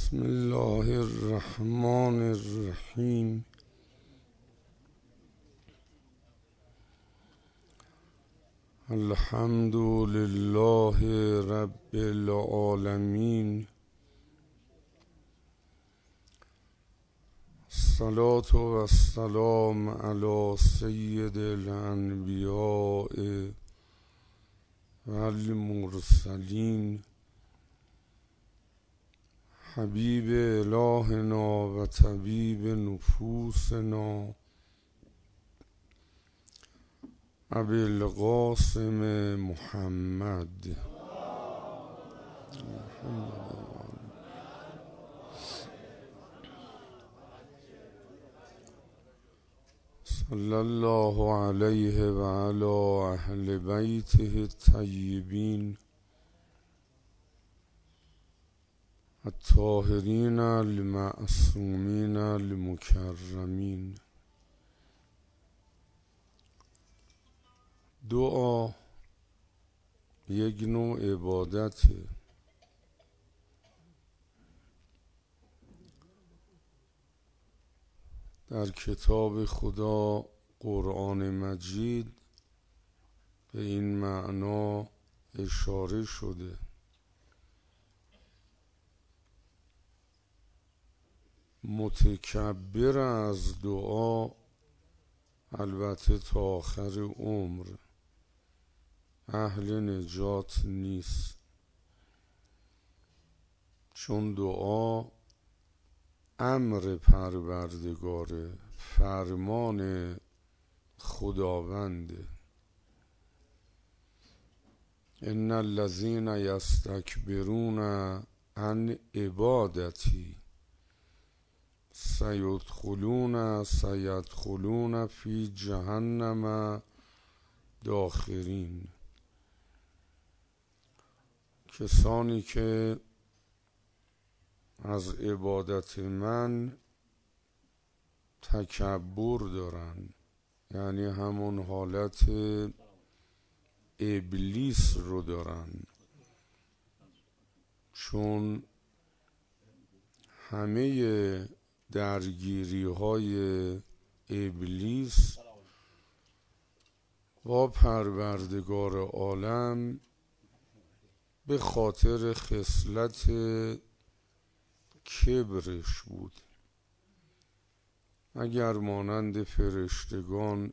بسم الله الرحمن الرحیم. الحمد لله رب العالمین. الصلاة و السلام علی سید الانبیاء و المرسلین، حبیب الهنا و طبیب نفوسنا ابی القاسم محمد. صلی الله علیه و علی اهل بیته الطیبین الطاهرین المعصومین المکرمین. دعا یک نوع عبادته. در کتاب خدا قرآن مجید به این معنا اشاره شده. متکبر از دعا البته تا آخر عمر اهل نجات نیست، چون دعا امر پروردگاره، فرمان خداونده. ان الذین یستکبرون عن عبادتی سیدخلون فی جهنم داخرین. کسانی که از عبادت من تکبر دارن، یعنی همون حالت ابلیس رو دارن، چون همه درگیری های ابلیس با پروردگار عالم به خاطر خصلت کبرش بود. اگر مانند فرشتگان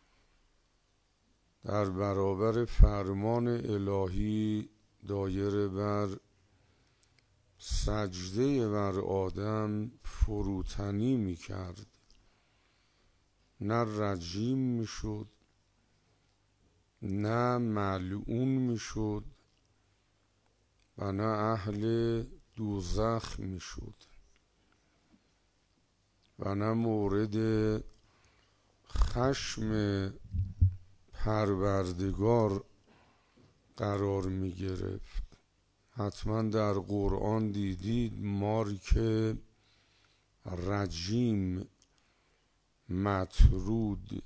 در برابر فرمان الهی دایره بر سجده بر آدم فروتنی می کرد، نه رجیم می شد نه ملعون می شد و نه اهل دوزخ می شد و نه مورد خشم پروردگار قرار می گرفت. حتما در قرآن دیدید ماری که رجیم، مطرود،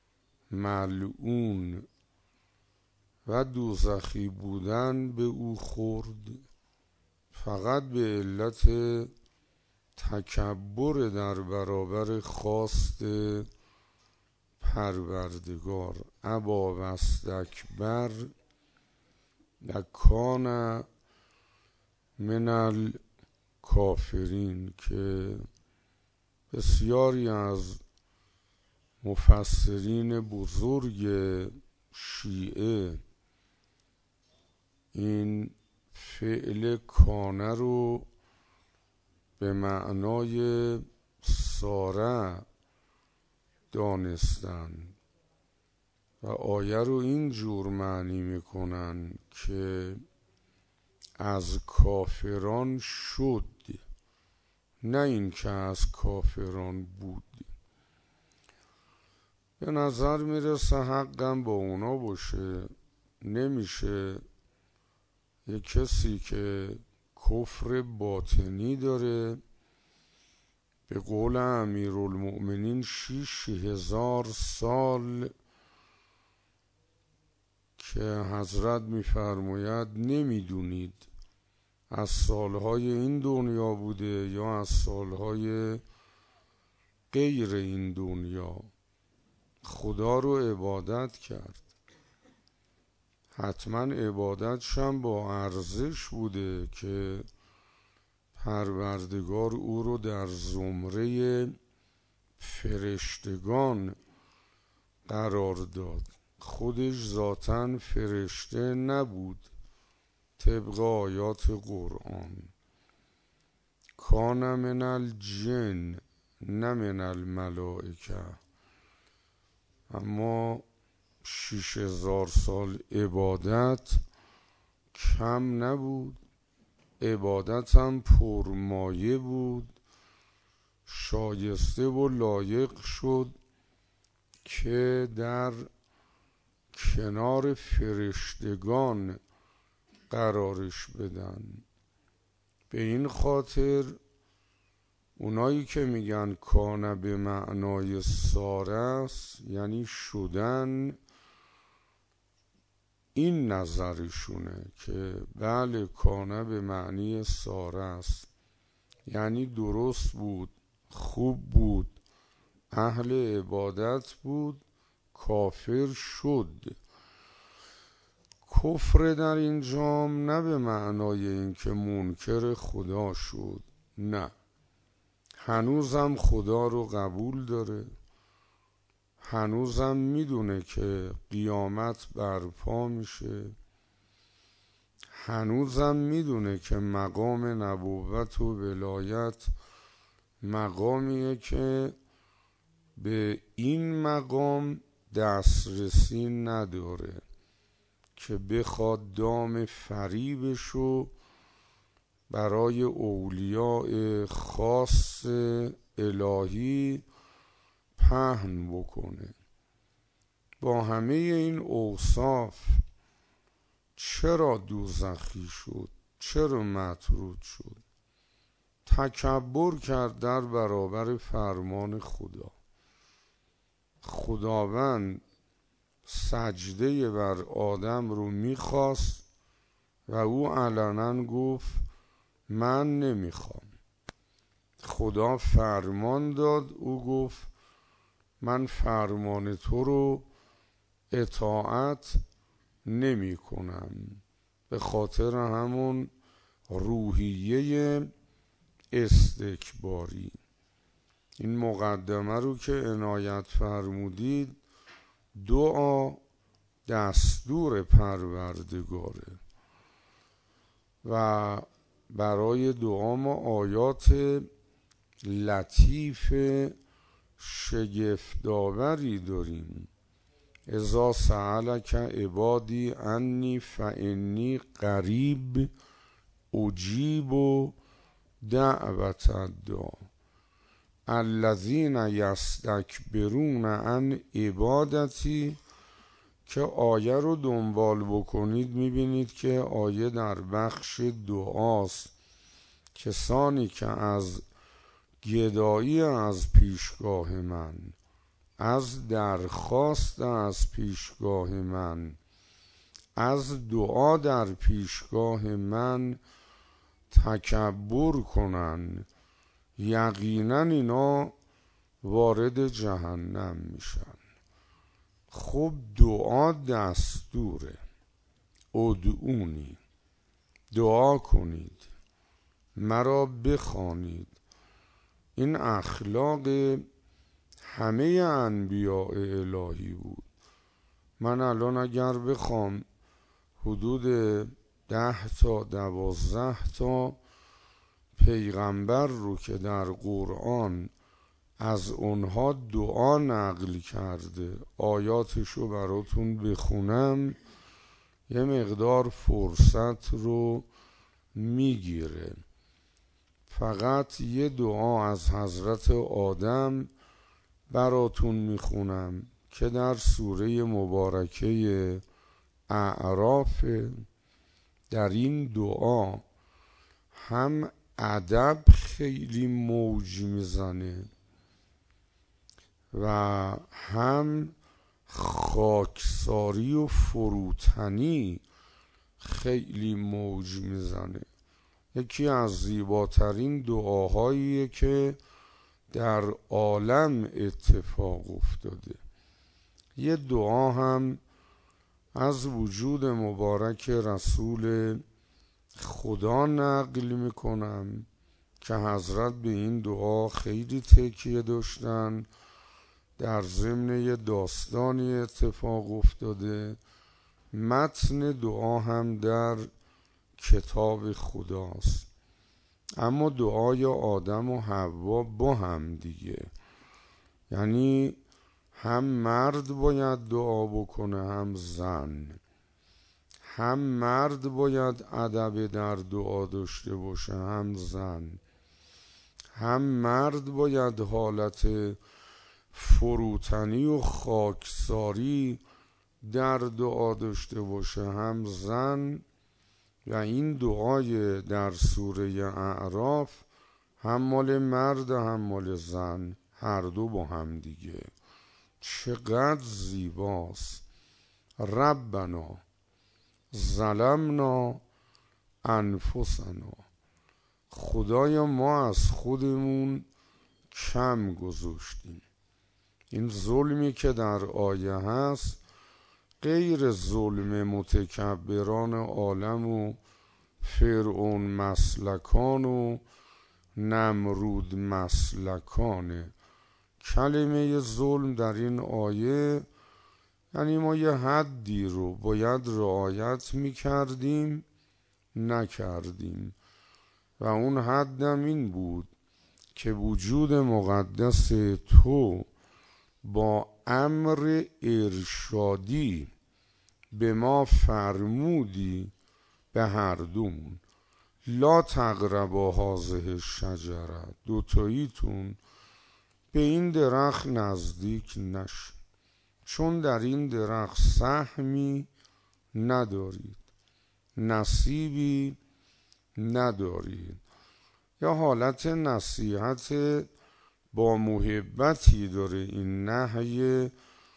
ملعون و دوزخی بودن به او خورد، فقط به علت تکبر در برابر خواست پروردگار. ابا واستکبر و کان من الکافرین، که بسیاری از مفسرین بزرگ شیعه این فعل کانه رو به معنای ساره دانستن و آیه رو این جور معنی میکنن که از کافران شد، نه این که از کافران بود. به نظر میرسه حقم با اونا باشه. نمیشه یک کسی که کفر باطنی داره، به قول امیرالمؤمنین 6000 سال که حضرت میفرماید نمیدونید از سالهای این دنیا بوده یا از سالهای غیر این دنیا، خدا رو عبادت کرد. حتما عبادتش هم با ارزش بوده که پروردگار او رو در زمره فرشتگان قرار داد. خودش ذاتاً فرشته نبود طبق آیات قرآن. کان من الجن نه من الملائکه. اما 6000 سال عبادت کم نبود، عبادت هم پرمایه بود، شایسته و لایق شد که در کنار فرشتگان قرارش بدن. به این خاطر اونایی که میگن کانه به معنای ساره است یعنی شدن، این نظرشونه که بله کانه به معنی ساره است، یعنی درست بود، خوب بود، اهل عبادت بود، کافر شد. کفر در اینجام نه به معنای اینکه منکر خدا شد، نه، هنوزم خدا رو قبول داره، هنوزم میدونه که قیامت برپا میشه، هنوزم میدونه که مقام نبوت و ولایت مقامیه که به این مقام دسترسی نداره که بخواد دام فریبشو برای اولیاء خاص الهی پهن بکنه. با همه این اوصاف چرا دوزخی شد؟ چرا مطرود شد؟ تکبر کرد در برابر فرمان خدا. خداوند سجده بر آدم رو میخواست و او علنا گفت من نمیخوام. خدا فرمان داد، او گفت من فرمان تو رو اطاعت نمی کنم. به خاطر همون روحیه استکباری. این مقدمه رو که عنایت فرمودید، دعا دستور پروردگاره و برای دعا ما آیات لطیف شگفت‌آوری داریم. اذا سألک عبادی انی فانی قریب اجیب دعوت الداع الذین یستکبرون عن عبادتی، که آیه رو دنبال بکنید میبینید که آیه در بخش دعاست. کسانی که از گدایی از پیشگاه من، از درخواست از پیشگاه من، از دعا در پیشگاه من تکبر کنن، یقینا اینا وارد جهنم میشن. خب دعا دستوره. ادعونی، دعا کنید، مرا بخوانید. این اخلاق همه انبیاء الهی بود. من الان اگر بخوام حدود 10 تا 12 تا پیغمبر رو که در قرآن از اونها دعا نقل کرده آیاتشو براتون بخونم، یه مقدار فرصت رو میگیره. فقط یه دعا از حضرت آدم براتون میخونم که در سوره مبارکه اعراف. در این دعا هم ادب خیلی موج میزنه و هم خاکساری و فروتنی خیلی موج میزنه. یکی از زیباترین دعاهاییه که در عالم اتفاق افتاده. یه دعا هم از وجود مبارک رسول خدا نقل میکنم که حضرت به این دعا خیلی تکیه داشتن. در ضمن یه داستانی اتفاق افتاده. متن دعا هم در کتاب خداست، اما دعای آدم و حوا با هم دیگه، یعنی هم مرد باید دعا بکنه هم زن. هم مرد باید ادب در دعا داشته باشه هم زن. هم مرد باید حالت فروتنی و خاکساری در دعا داشته باشه هم زن. و این دعای در سوره اعراف هم مال مرد هم مال زن، هر دو با هم دیگه. چقدر زیباست. ربنا ظلمنا انفسنا، خدایا ما از خودمون کم گذاشتیم. این ظلمی که در آیه هست غیر ظلم متکبران عالم و فرعون مسلکان و نمرود مسلکانه. کلمه ظلم در این آیه یعنی ما یه حدی رو باید رعایت میکردیم نکردیم، و اون حدم این بود که وجود مقدس تو با امر ارشادی به ما فرمودی به هر دومون لا تقربا هذه الشجره، دوتاییتون به این درخت نزدیک نشید، چون در این درخت سهمی ندارید، نصیبی ندارید. یا حالت نصیحت با محبتی داره این نهی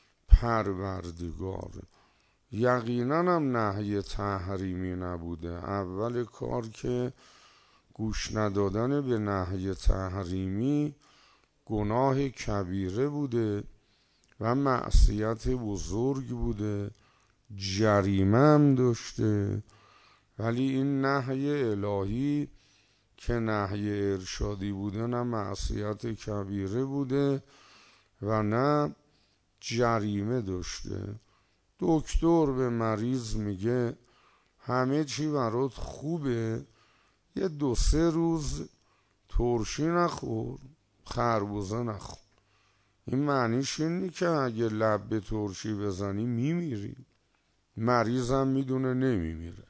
پروردگار. یقینا هم نهی تحریمی نبوده. اول کار که گوش ندادن به نهی تحریمی گناه کبیره بوده و معصیت بزرگ بوده، جریمه هم داشته. ولی این نهی الهی که نهی ارشادی بوده نه معصیت کبیره بوده و نه جریمه داشته. دکتر به مریض میگه همه چی برات خوبه، یه 2-3 روز ترشی نخور، خربوزه نخور. این معنیش اینه که اگه لب به ترشی بزنی میمیری. مریضم میدونه نمیمیره.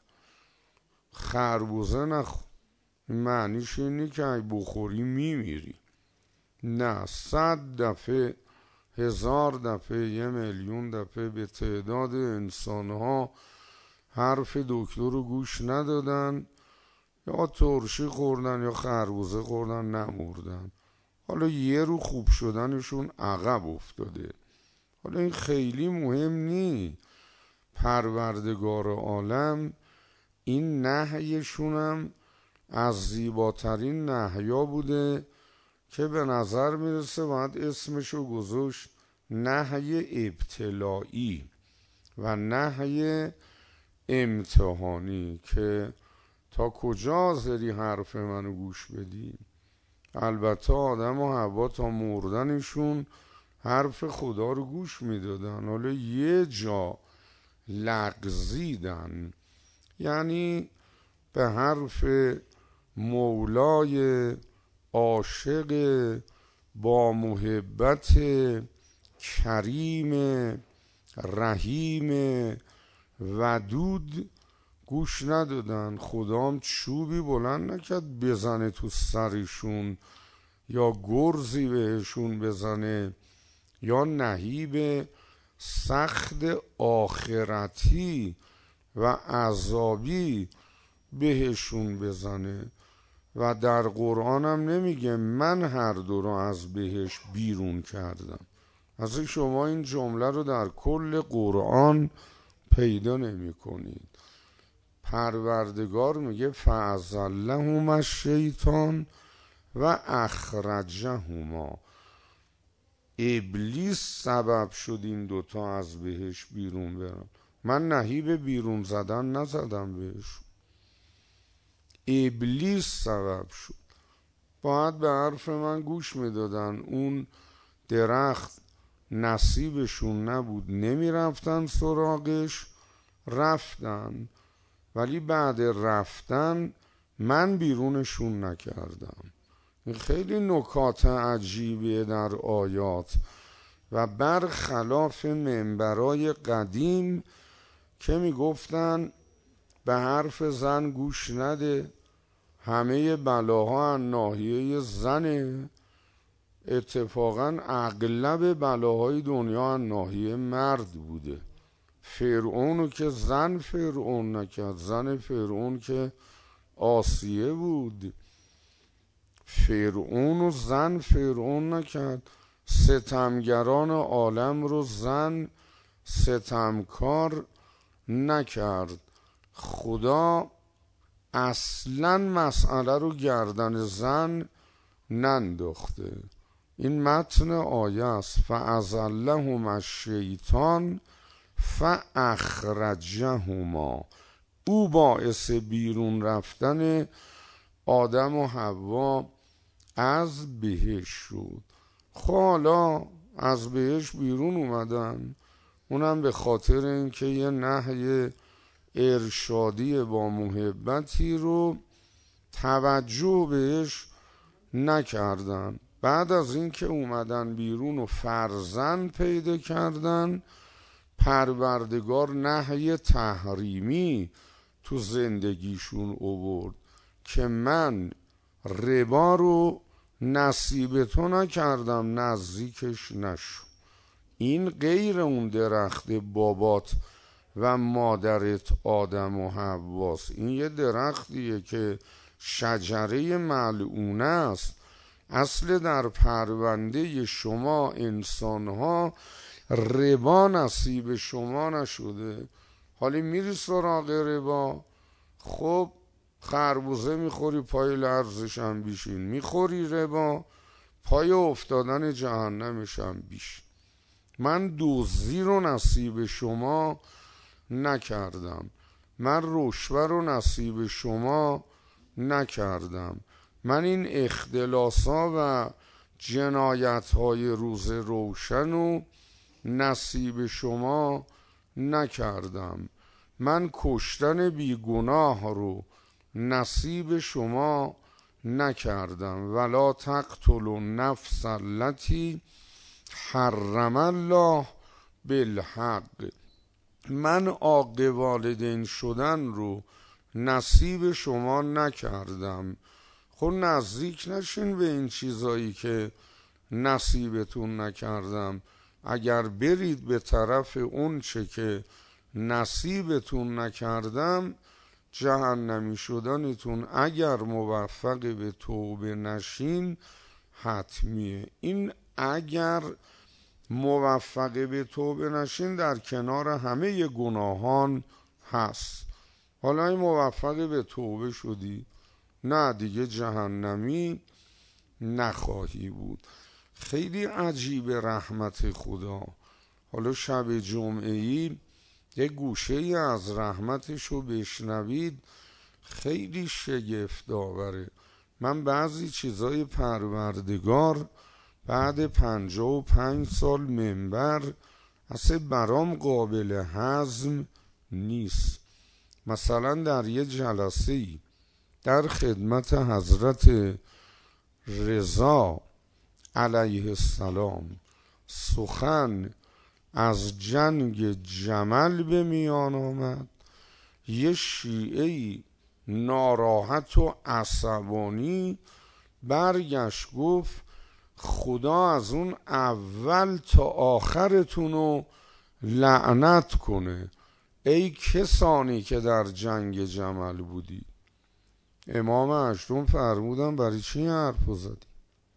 خربوزه نخور، این معنیش اینه که اگه بخوری میمیری. نه، 100 دفعه 1000 دفعه 1,000,000 دفعه به تعداد انسانها حرف دکتر رو گوش ندادن، یا ترشی خوردن یا خربوزه خوردن نمردن. حالا یه رو خوب شدنشون عقب افتاده. حالا این خیلی مهم نی. پروردگار عالم این نهیشونم از زیباترین نهیا بوده که به نظر میرسه باید اسمشو گذاشت نهی ابتلایی و نهی امتحانی، که تا کجا حاضری حرف منو گوش بدی. البته آدم و حوا تا مردنشون حرف خدا رو گوش میدادن، حالا یه جا لغزیدن، یعنی به حرف مولای عاشق با محبت کریم رحیم ودود گوش ندادن. خدام چوبی بلند نکرد بزنه تو سرشون یا گرزی بهشون بزنه یا نهیب سخت آخرتی و عذابی بهشون بزنه. و در قرآن هم نمیگه من هر دو رو از بهش بیرون کردم. از شما این جمله رو در کل قرآن پیدا نمی کنید. پروردگار میگه فأزلهما الشیطان و اخرجهما، ابلیس سبب شد این دوتا از بهش بیرون برن. من نهی به بیرون زدن نزدم بهش، ابلیس سبب شد. باید به حرف من گوش میدادن، اون درخت نصیبشون نبود نمیرفتن سراغش، رفتن، ولی بعد رفتن من بیرونشون نکردم. این خیلی نکات عجیبیه در آیات و برخلاف منبرای قدیم که میگفتن به حرف زن گوش نده، همه بلاها از ناحیه زنه. اتفاقا اغلب بلاهای دنیا از ناحیه مرد بوده. فرعونو که زن فرعون نکرد، زن فرعون که آسیه بود. فرعونو زن فرعون نکرد، ستمگران عالم رو زن ستمکار نکرد. خدا اصلا مسئله رو گردن زن ننداخته. این متن آیه است. فأزلهما الشیطان فأخرجهما، او باعث بیرون رفتن آدم و حوا از بهشت شد. حالا از بهشت بیرون اومدن، اونم به خاطر اینکه یه نهی ارشادی با محبتی رو توجه بهش نکردن. بعد از اینکه اومدن بیرون و فرزند پیدا کردن، پروردگار نهی تحریمی تو زندگیشون آورد که من ربا رو نصیب تو نکردم، نزدیکش نشو. این غیر اون درخت بابات و مادرت آدم و حواست. این یه درختیه که شجره ملعونه است. اصل در پرونده شما انسانها ربا نصیب شما نشده، حالی میری سراغ ربا. خب خربوزه میخوری پای لرزش هم بیشین، میخوری ربا پای افتادن جهنمش هم بیش. من دزدی رو نصیب شما نکردم، من رشوه رو نصیب شما نکردم، من این اختلاسا و جنایت‌های روز روشن رو نصیب شما نکردم، من کشتن بیگناه رو نصیب شما نکردم. ولا تقتلوا النفس التي حرم الله بالحق، من عاق والدین شدن رو نصیب شما نکردم. خب نزدیک نشین به این چیزایی که نصیبتون نکردم. اگر برید به طرف اون چه که نصیبتون نکردم، جهنمی شدنتون اگر موفق به توبه نشین حتمیه. این اگر موفق به توبه نشین در کنار همه گناهان هست. حالا این موفق به توبه شدی، نه دیگه جهنمی نخواهی بود. خیلی عجیب رحمت خدا. حالا شب جمعه‌ای یه گوشه ای از رحمتش رو بشنوید، خیلی شگفت آوره. من بعضی چیزای پروردگار بعد 55 سال منبر اصلا برام قابل هضم نیست. مثلا در یه جلسه‌ای در خدمت حضرت رضا علیه السلام سخن از جنگ جمل به میان آمد، یه شیعه‌ای ناراحت و عصبانی برگشت گفت خدا از اون اول تا آخرتون رو لعنت کنه ای کسانی که در جنگ جمل بودی. امام هشتم فرمودن برای چی حرف زدی؟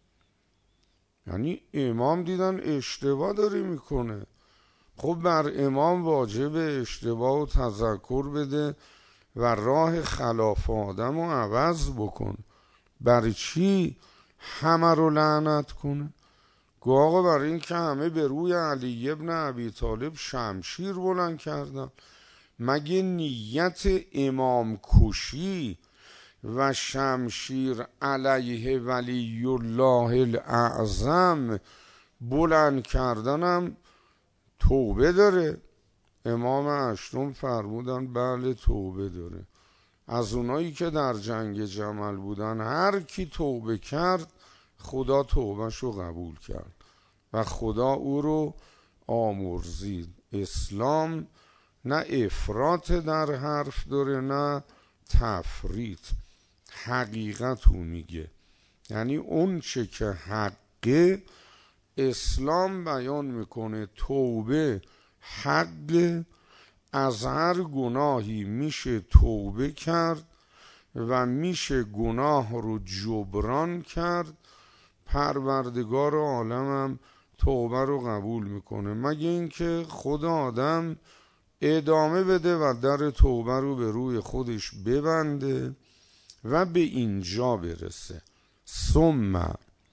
یعنی امام دیدن اشتباه داری میکنه. خب بر امام واجب اشتباه و تذکر بده و راه خلاف آدم رو عوض بکن. برای چی همه رو لعنت کنه؟ گو آقا برای این که همه به روی علی ابن ابی طالب شمشیر بلند کردن. مگه نیت امام کشی و شمشیر علیه ولی الله الاعظم بلند کردنم توبه داره؟ امام هشتم فرمودن بله توبه داره. از اونایی که در جنگ جمل بودن هر کی توبه کرد خدا توبهش رو قبول کرد و خدا او رو آمرزید. اسلام نه افراط در حرف داره نه تفریط، حقیقت رو میگه. یعنی اون چه که حقه اسلام بیان میکنه. توبه حق، از هر گناهی میشه توبه کرد و میشه گناه رو جبران کرد. پروردگار عالمم توبه رو قبول میکنه، مگه اینکه خدا آدم ادامه بده و در توبه رو به روی خودش ببنده و به اینجا برسه. ثم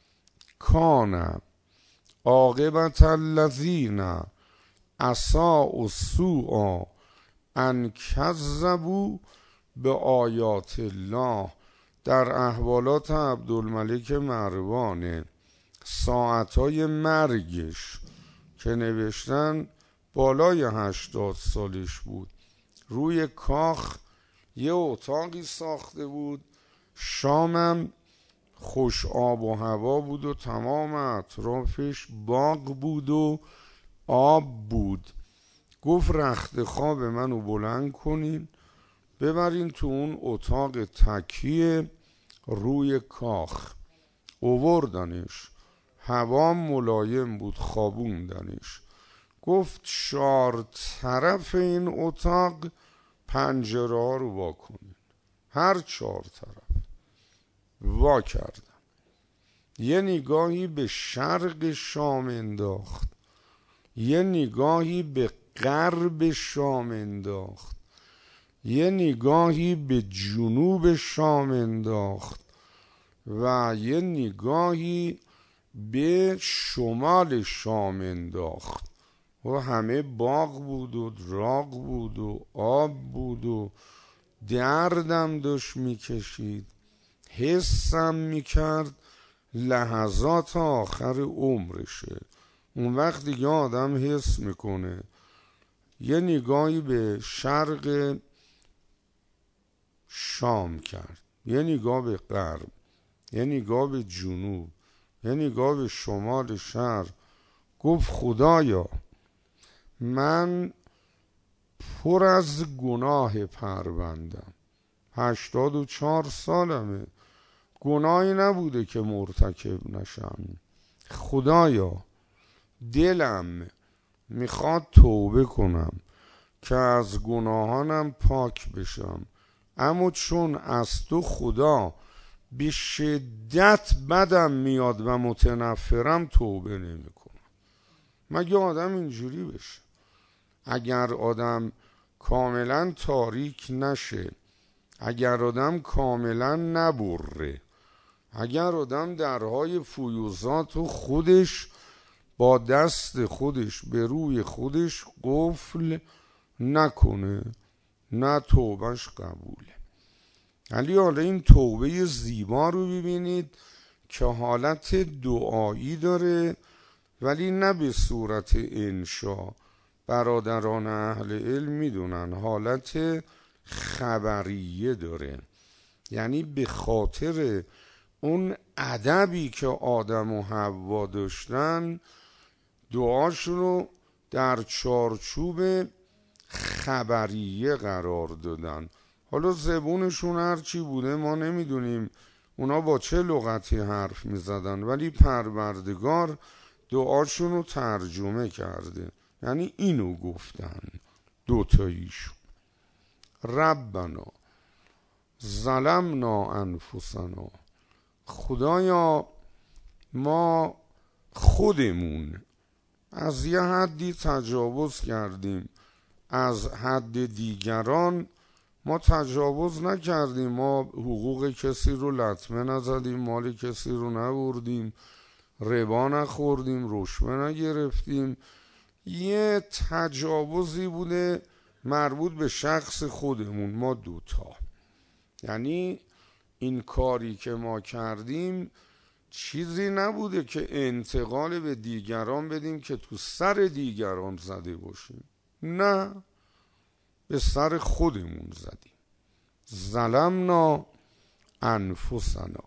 کان عاقبت الذین اساءوا السوء ان کذبوا به آیات الله. در احوالات عبدالملک مروان ساعتهای مرگش که نوشتن بالای 80 سالش بود، روی کاخ یه اتاقی ساخته بود، شامم خوش آب و هوا بود و تمام اطرافش باغ بود و آب بود. گفت رخت خواب منو بلند کنین ببرین تو اون اتاق تکیه روی کاخ. اووردنش، هوا ملایم بود، خوابوندنش. گفت 4 طرف این اتاق پنجره ها رو وا کنین. هر 4 طرف وا کردن. یه نگاهی به شرق شام انداخت، یه نگاهی به غرب شام انداخت، یه نگاهی به جنوب شام انداخت و یه نگاهی به شمال شام انداخت. و همه باغ بود و دراغ بود و آب بود و دردم داشت میکشید. حسم میکرد لحظات آخر عمرشه. اون وقت دیگه آدم حس میکنه. یه نگاهی به شرق شام کرد، یه نگاه به غرب، یه نگاه به جنوب، یه نگاه به شمال شهر. گفت خدایا من پر از گناه پروندم، 84 سالمه، گناهی نبوده که مرتکب نشم. خدایا دلم میخواد توبه کنم که از گناهانم پاک بشم، اما چون از تو خدا به شدت بدم میاد و متنفرم توبه نمی کنم. مگه آدم اینجوری بشه؟ اگر آدم کاملا تاریک نشه، اگر آدم کاملا نبره، اگر آدم درهای فیوزات و خودش با دست خودش به روی خودش قفل نکنه، نه توبهش قبوله. علی حالا این توبه زیبا رو ببینید که حالت دعایی داره ولی نه به صورت انشا. برادران اهل علم میدونن حالت خبریه داره، یعنی به خاطر اون ادبی که آدم و حوا داشتن دعاشون رو در چارچوب خبریه قرار دادن. حالا زبونشون هرچی بوده ما نمیدونیم اونا با چه لغتی حرف میزدن، ولی پروردگار دعاشون رو ترجمه کرده، یعنی اینو گفتن دوتاییشون. ربنا ظلمنا انفسنا، خدایا ما خودمون از یه حدی تجاوز کردیم، از حد دیگران ما تجاوز نکردیم، ما حقوق کسی رو لطمه نزدیم، مال کسی رو نبردیم، ربا نخوردیم، رشوه نگرفتیم. یه تجاوزی بوده مربوط به شخص خودمون ما دوتا. یعنی این کاری که ما کردیم چیزی نبوده که انتقال به دیگران بدیم که تو سر دیگران زده باشیم، نه، به سر خودمون زدیم. ظلمنا انفسنا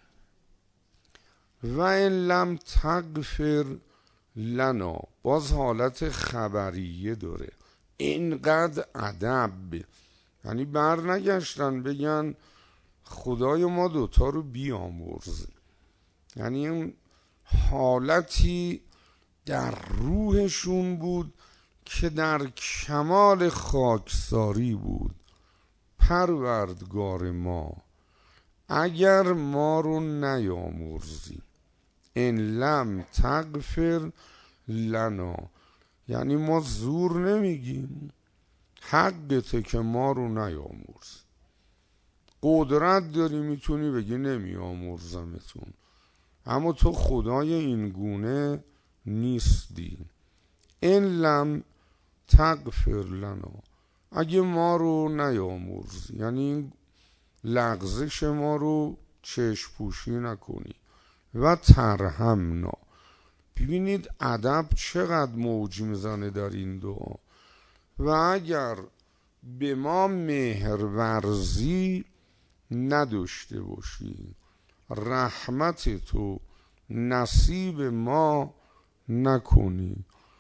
و ان لم تغفر لنا، باز حالت خبریه داره، اینقدر ادب، یعنی بر نگشتن بگن خدای ما دوتا رو بیامرز. یعنی اون حالتی در روحشون بود که در کمال خاکساری بود. پروردگار ما اگر ما رو نیامرزی، ان لم تغفر لنا، یعنی ما زور نمیگیم، حقته که ما رو نیامرزی. قدرت داری میتونی بگی نمیامرزمتون، اما تو خدای این گونه نیستی. ان لم تغفر لنا، اگه ما رو نیامرزی، یعنی لغزش ما رو چشم پوشی نکنی، و ترحمنا. ببینید ادب چقدر موج میزنه در این دعا. و اگر به ما مهرورزی نداشته باشی، رحمت تو نصیب ما نکنی،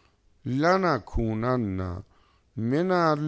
لنکونن من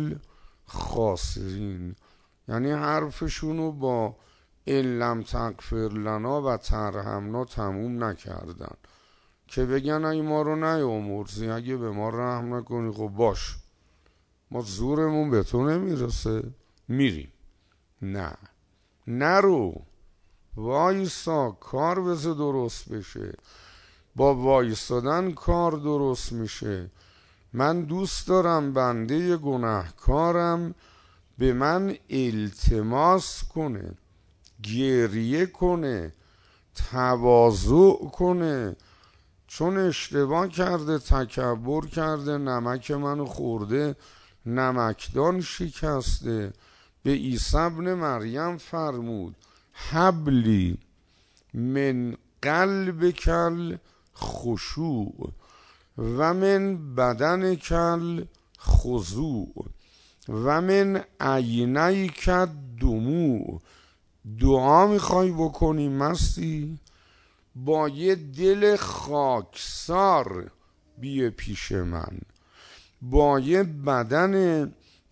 الخاسرین. یعنی حرفشونو با ان لم تغفر لنا و ترحمنا تموم نکردن که بگن ای ما رو نیامرزی، اگه به ما رحم نکنی خب باش، ما زورمون به تو نمیرسه میریم. نه، نرو، وایسا، کار بذار درست بشه. با وایسادن کار درست میشه. من دوست دارم بنده گناهکارم به من التماس کنه، گریه کنه، تواضع کنه، چون اشتباه کرده، تکبر کرده، نمک منو خورده، نمکدان شکسته. به عیسی ابن مریم فرمود حبلی من قلب کل خشوع و من بدن کل خضوع و من عینی کد دموع. دعا میخوای بکنی مستی؟ با یه دل خاکسار بیه پیش من، با یه بدن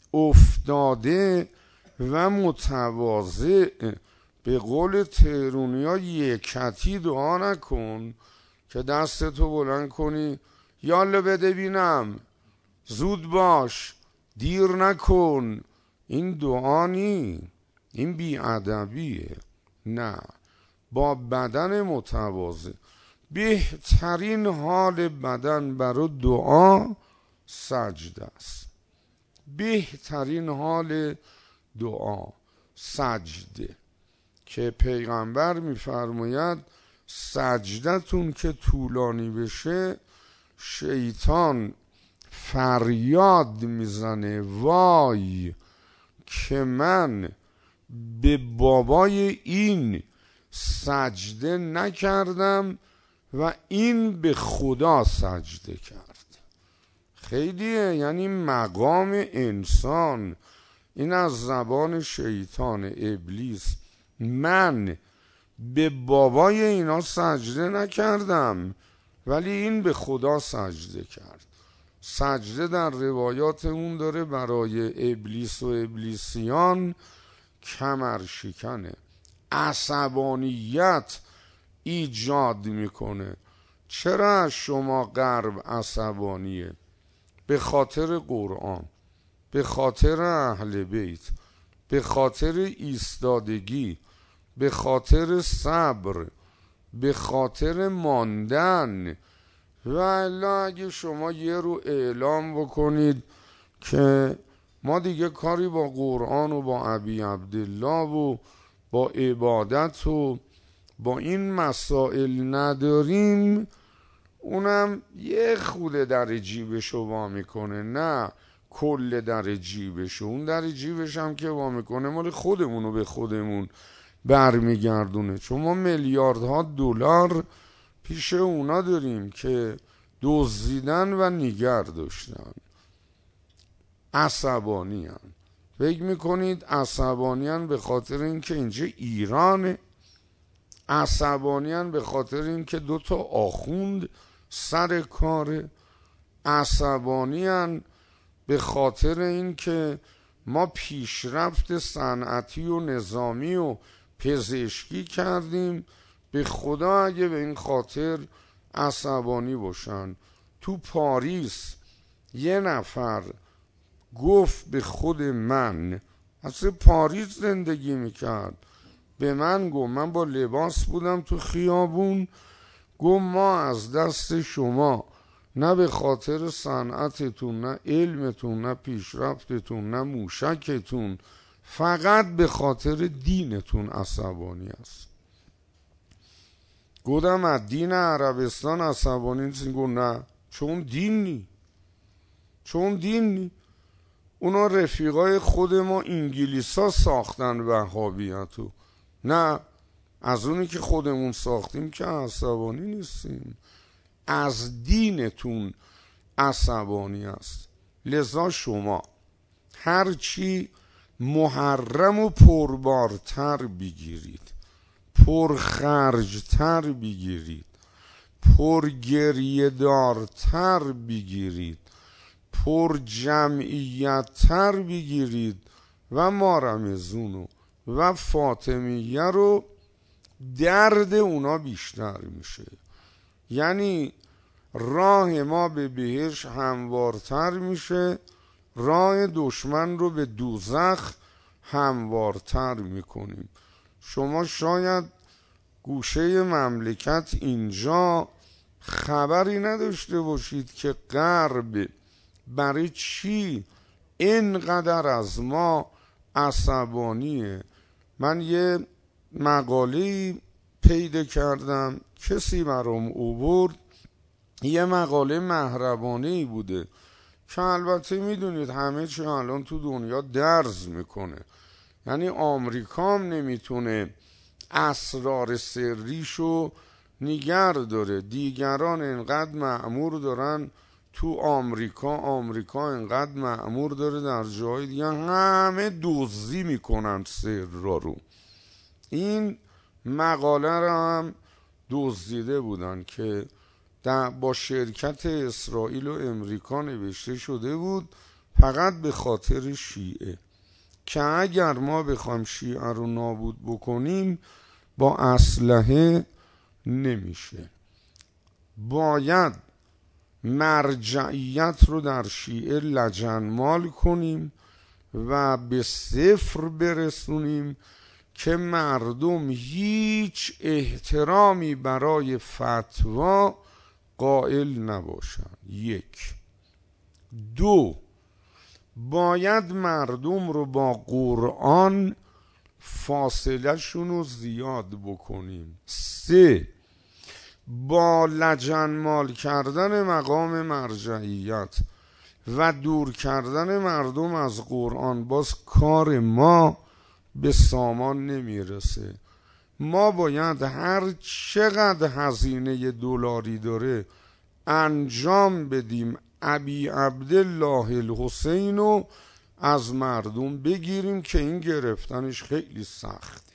افتاده و متواضع. به قول تهرونیا یکتی دعا نکن که دستتو بلند کنی یالا بده بینم، زود باش، دیر نکن. این دعا نی، این بیادبیه. نه، با بدن متواضع. بهترین حال بدن برای دعا سجده است. بهترین حال دعا سجده، که پیغمبر میفرماید سجدتون که طولانی بشه شیطان فریاد میزنه وای که من به بابای این سجده نکردم و این به خدا سجده کرد. خیلیه، یعنی مقام انسان این از زبان شیطان ابلیس، من به بابای اینا سجده نکردم ولی این به خدا سجده کرد. سجده در روایات اون داره برای ابلیس و ابلیسیان کمر شکنه، عصبانیت ایجاد میکنه. چرا از شما غرب عصبانیه؟ به خاطر قرآن، به خاطر اهل بیت، به خاطر ایستادگی، به خاطر صبر، به خاطر ماندن. و الا اگه شما یه رو اعلام بکنید که ما دیگه کاری با قرآن و با ابی عبدالله و با عبادت و با این مسائل نداریم، اونم یه خود در جیبشو وا میکنه، نه کل در جیبشو. اون در جیبش هم که وا میکنه مال خودمونو به خودمون برمیگردونه، چون ما میلیاردها دلار پیش اونا داریم که دزدیدن و نگر داشتن. عصبانی هن. فکر میکنید عصبانی هن به خاطر اینکه اینجا ایرانه؟ عصبانی هن به خاطر اینکه 2 آخوند سر کاره؟ عصبانی هن به خاطر اینکه ما پیشرفت صنعتی و نظامی و پزشکی کردیم؟ به خدا اگه به این خاطر عصبانی باشن. تو پاریس یه نفر گفت به خود من، اصلا پاریس زندگی میکرد، به من گفت، من با لباس بودم تو خیابون، گفت ما از دست شما نه به خاطر صنعتتون، نه علمتون، نه پیشرفتتون، نه موشکتون، فقط به خاطر دینتون عصبانی است. گفتم از دین عربستان عصبانی نیستین؟ گفت نه، چون دین نی. اونا رفیقای خود ما انگلیسا ساختن وهابیتو، نه از اونی که خودمون ساختیم که عصبانی نیستیم، از دینتون عصبانی است. لذا شما هرچی محرم و پربارتر بگیرید، پرخرجتر بگیرید، پرگریه‌دارتر بگیرید، پرجمعیت‌تر بگیرید و ما رمضون و فاطمیه رو، درد اونا بیشتر میشه. یعنی راه ما به بهشت هموارتر میشه، راه دشمن رو به دوزخ هموارتر میکنیم. شما شاید گوشه مملکت اینجا خبری نداشته باشید که غرب برای چی اینقدر از ما عصبانیه. من یه مقاله پیدا کردم، کسی برام آورد، یه مقاله مهربانه‌ای بوده که البته میدونید همه چی الان تو دنیا درز میکنه. یعنی آمریکا هم نمیتونه اسرار سریشو نگر داره، دیگران انقدر مأمور دارن تو آمریکا انقدر مأمور داره در جای دیگه، همه دزدی میکنن سر رو. این مقاله رو هم دزدیده بودن که با شرکت اسرائیل و امریکا نوشته شده بود، فقط به خاطر شیعه، که اگر ما بخوایم شیعه رو نابود بکنیم با اسلحه نمیشه. باید مرجعیت رو در شیعه لجنمال کنیم و به 0 برسونیم که مردم هیچ احترامی برای فتوا قائل نباشن. 1. 2. باید مردم رو با قرآن فاصله شون رو زیاد بکنیم. 3. با لجنمال کردن مقام مرجعیت و دور کردن مردم از قرآن باز کار ما به سامان نمیرسه. ما باید هر چقدر هزینه دلاری داره انجام بدیم، ابی عبدالله الحسین رو از مردم بگیریم، که این گرفتنش خیلی سخته،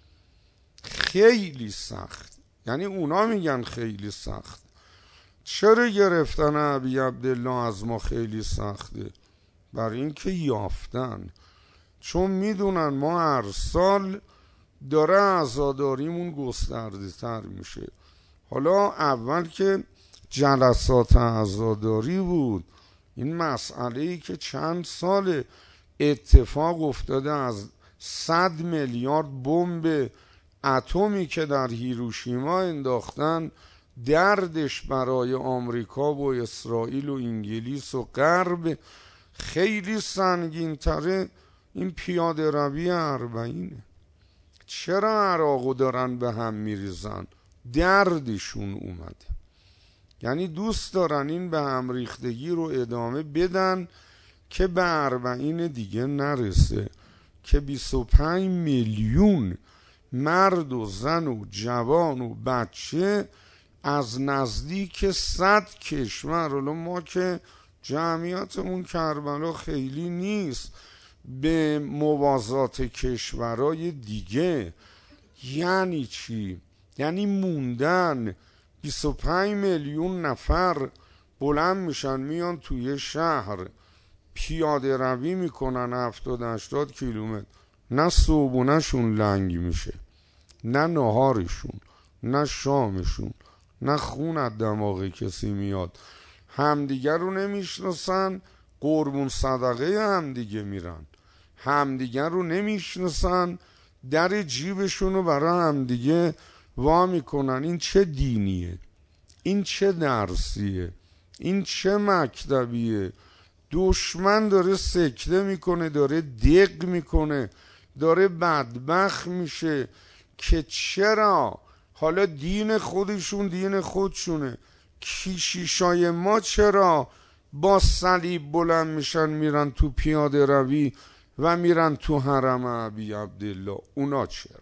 خیلی سخت. یعنی اونا میگن خیلی سخت. چرا گرفتن ابی عبدالله از ما خیلی سخته؟ برای اینکه یافتن، چون میدونن ما هر سال داره عزاداریمون گسترده تر میشه. حالا اول که جلسات عزاداری بود، این مسئله‌ای که چند سال اتفاق افتاده، از 100 میلیارد بمب اتمی که در هیروشیما انداختن، دردش برای آمریکا و اسرائیل و انگلیس و غرب خیلی سنگین تره این پیاده روی 40. چرا عراقو دارن به هم میریزن؟ دردشون اومده، یعنی دوست دارن این به هم ریختگی رو ادامه بدن که به 40 دیگه نرسه، که 25 میلیون مرد و زن و جوان و بچه از نزدیک 100 کشور، حالا ما که جمعیتمون کربلا خیلی نیست به موازات کشورهای دیگه. یعنی چی؟ یعنی موندن 25 میلیون نفر بلند میشن میان توی شهر پیاده روی میکنن 70-80 کیلومتر، نه صبحونه‌شون لنگ میشه، نه نهارشون، نه شامشون، نه خون از دماغ کسی میاد، همدیگر رو نمیشناسن، قربون صدقه همدیگه میرن، همدیگر رو نمیشناسن، در جیبشون رو برای همدیگه وا میکنن. این چه دینیه؟ این چه درسیه؟ این چه مکتبیه؟ دشمن داره سکته میکنه، داره دق میکنه، داره بدبخت میشه که چرا حالا دین خودشون دین خودشونه، کشیشای ما چرا با صلیب بلند میشن میرن تو پیاده روی و میرن تو حرم ابی عبدالله؟ اونا چرا؟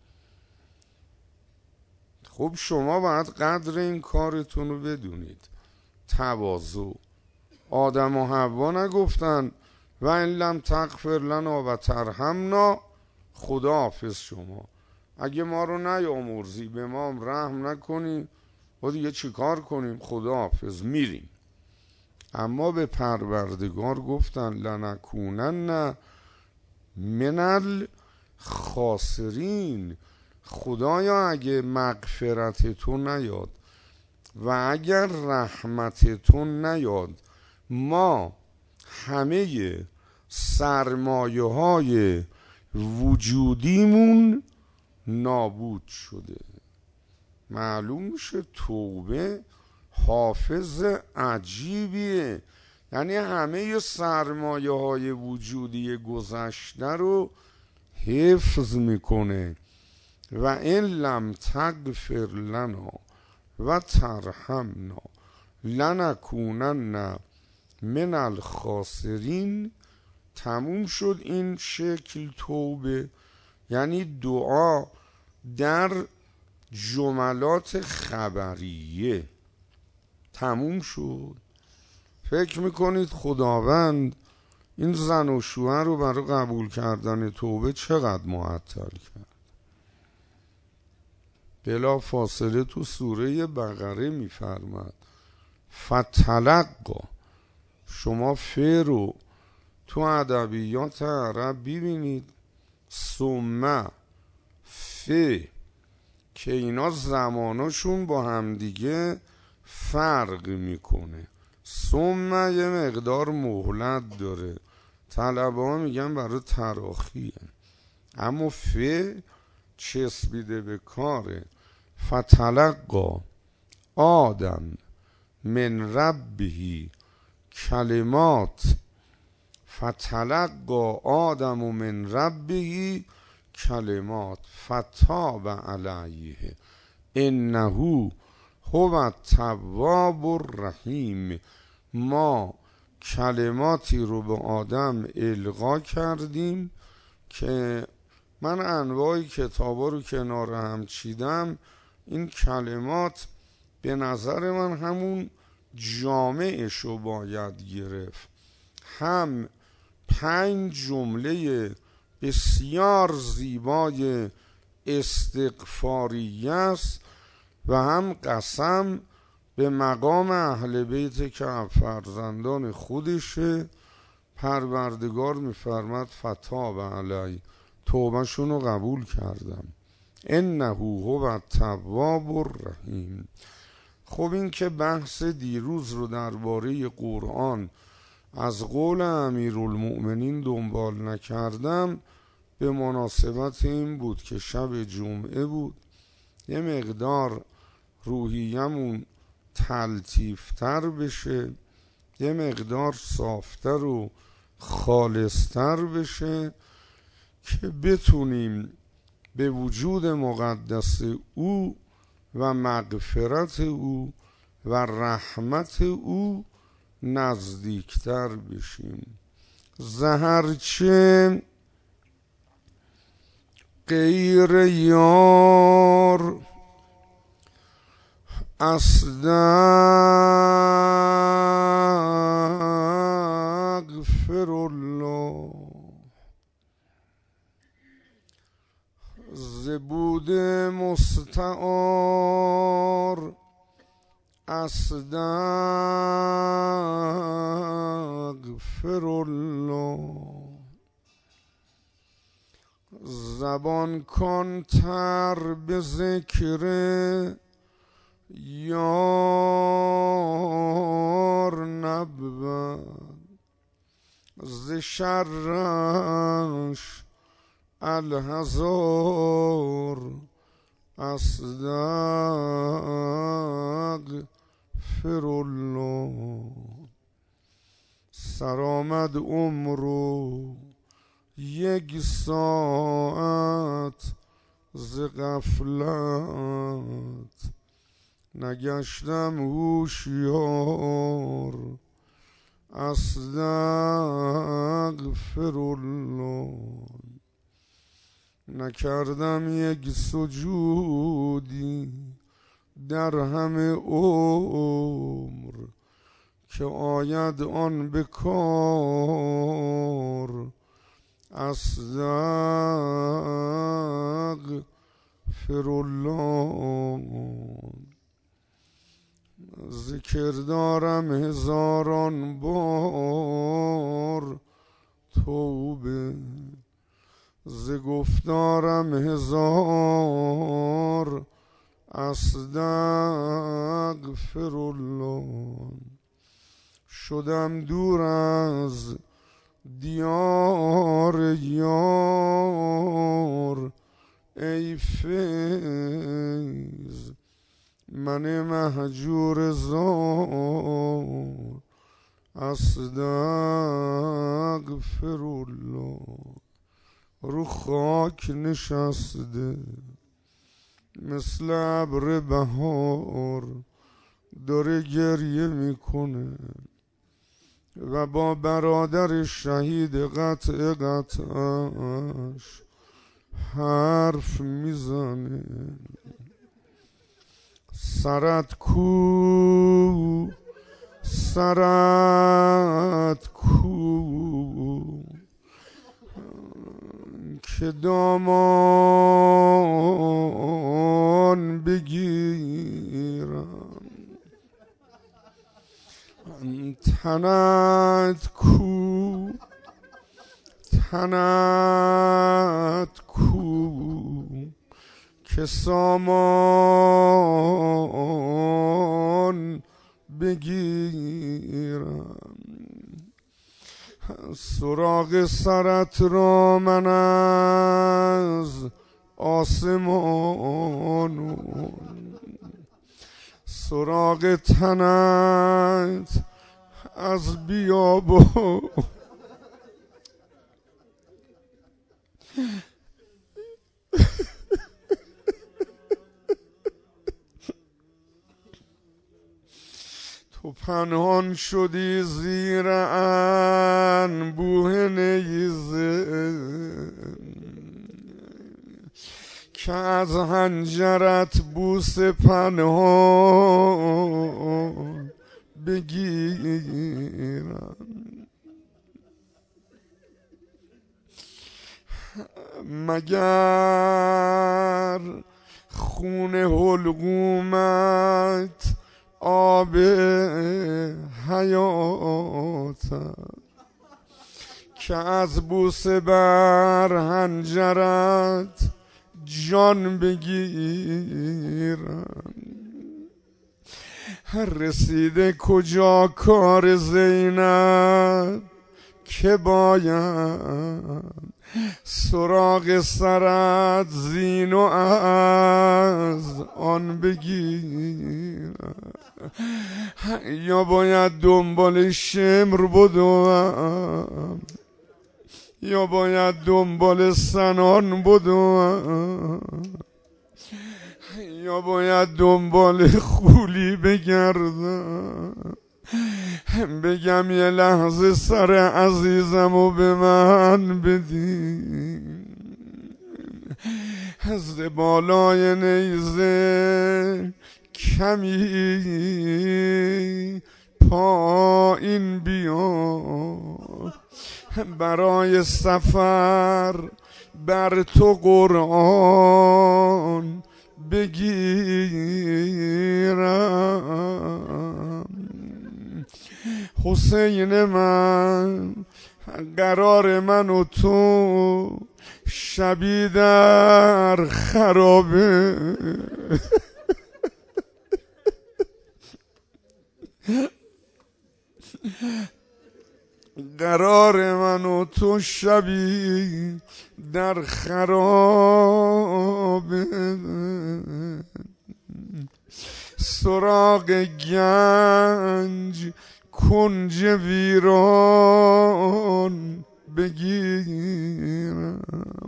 خب شما باید قدر این کارتون رو بدونید. تواضع. آدم و حوا نگفتن و ان لم تغفر لنا و ترحمنا، خدا حافظ شما، اگه ما رو نیامرزی، به ما هم رحم نکنی، و دیگه چی کار کنیم؟ خدا حافظ میریم. اما به پروردگار گفتن لنکونن من الخاسرین، خدایا اگه مغفرت تو نیاد و اگر رحمت تو نیاد، ما همه سرمایه های وجودیمون نابود شده. معلوم میشه توبه حافظ عجیبیه، یعنی همه سرمایه های وجودی گذشته رو حفظ میکنه. و ان لم تغفر لنا و ترحمنا لنکونن من الخاسرین. تموم شد این شکل توبه، یعنی دعا در جملات خبریه تموم شد. فکر میکنید خداوند این زن و شوهر رو برای قبول کردن توبه چقدر معطل کرد؟ بلا فاصله تو سوره بقره میفرماد فتلقا. شما ف رو تو ادبیات عرب ببینید، ثم ف که اینا زماناشون با همدیگه فرق میکنه. ثم یه مقدار مهلت داره، طلبه ها میگن برای تراخیه، اما ف چسبیده به کاره. فتلقا آدم من ربه کلمات، فتلقا آدم من ربه کلمات فتاب علیه انه هو التواب الرحیم. ما کلماتی رو به آدم القا کردیم که من انواع کتابا رو کنار هم چیدم، این کلمات به نظر من همون جامعش رو باید گرفت. هم 5 جمله بسیار زیبای استغفاریه است و هم قسم به مقام اهل بیت که فرزندان خودشه. پروردگار میفرماد فتاب علی، توبه شونو قبول کردم، انه هو التواب الرحیم. خب این که بحث دیروز رو درباره قرآن از قول امیرالمؤمنین دنبال نکردم، به مناسبت این بود که شب جمعه بود، یه مقدار روحیمون تلطیفتر بشه، یه مقدار صافتر و خالصتر بشه که بتونیم به وجود مقدس او و مغفرت او و رحمت او نزدیکتر بشیم. زهرچه غیر یار استغفر الله، زبود مستعار استغفر الله. زبان کن تر به ذکر یار نبود، ز شرش الهزار استغفر الله. سرآمد عمرو یک ساعت ز غفلت، نگشتم هوشیار استغفر الله. نکردم یک سجودی در همه عمر که آید آن به کار استغفر الله. ذکر دارم هزاران بار توبه، ز گفتارم هزار استغفر الله. شدم دور از دیار یار ای فیض، من مهجور زار استغفر الله. رو خاک نشسته مثل ابر بهار داره گریه میکنه و با برادر شهید قطع قطعش حرف میزنه. سرت کو سرت کو که دامان بگیرم، تنت کو تنت کو که سامان بگیرم. سراغ سرت را من از آسمان، سراغ تنت از بیابان. تو پنهان شدی زیر انبوه نیزه که از حنجرت بوس پنهان بگیرم. مگر خون حلقومت آب حیاتم که از بوسه بر حنجرت جان بگیرم. رسیده کجا کار زینب که باید سراغ سرت زین و از آن بگیرم. یا باید دنبال شمر بدوم یا باید دنبال سنان بدوم یا باید دنبال خولی بگردم بگم یه لحظه سر عزیزمو به من بدین از بالای نیزه کمی پایین بیا برای سفر بر تو قرآن بگیرم حسین من قرار من و تو شبی در خرابه قرار من و تو شبی در خرابه سراغ گنج کنج ویران بگیرم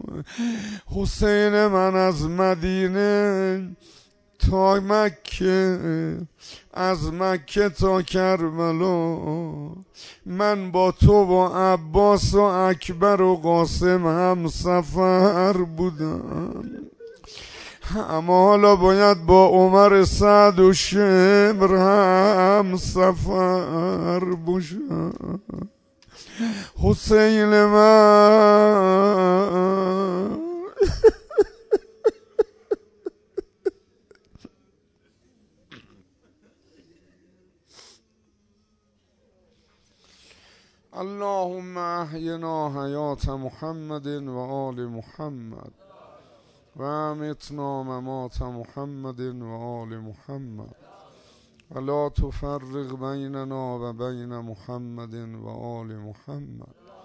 حسین من از مدینه تا مکه از مکه تا کربلا من با تو و عباس و اکبر و قاسم هم سفر بودم اما حالا باید با عمر سعد و شمر هم سفر باشم حسین من اللهم احینا حیات محمد و آل محمد و امتنا ممات محمد و آل محمد ولا تفرق بیننا و بین محمد و آل محمد